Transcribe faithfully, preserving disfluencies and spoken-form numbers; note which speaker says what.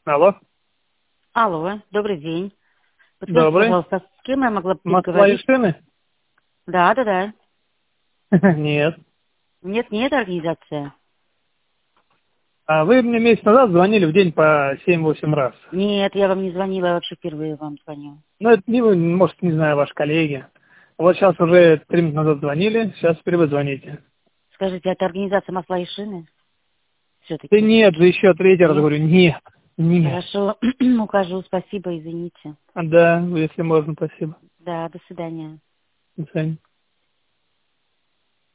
Speaker 1: Алло.
Speaker 2: Алло, добрый день. Подскажите,
Speaker 1: Добрый.
Speaker 2: пожалуйста, с кем я могла бы
Speaker 1: Москва и
Speaker 2: переговорить?
Speaker 1: шины?
Speaker 2: Да, да, да.
Speaker 1: Нет.
Speaker 2: Нет, нет, организация.
Speaker 1: А вы мне месяц назад звонили в день по семь-восемь раз.
Speaker 2: Нет, я вам не звонила, я вообще впервые вам звоню.
Speaker 1: Ну, это не вы, может, не знаю, ваши коллеги. Вот сейчас уже три минуты назад звонили, сейчас теперь вы звоните.
Speaker 2: Скажите, это организация масла и шины?
Speaker 1: Да
Speaker 2: Все-таки.
Speaker 1: нет же, еще третий раз
Speaker 2: Нет?
Speaker 1: говорю, нет, нет.
Speaker 2: Хорошо, укажу, спасибо, извините.
Speaker 1: Да, если можно, спасибо.
Speaker 2: Да, до свидания.
Speaker 1: До свидания.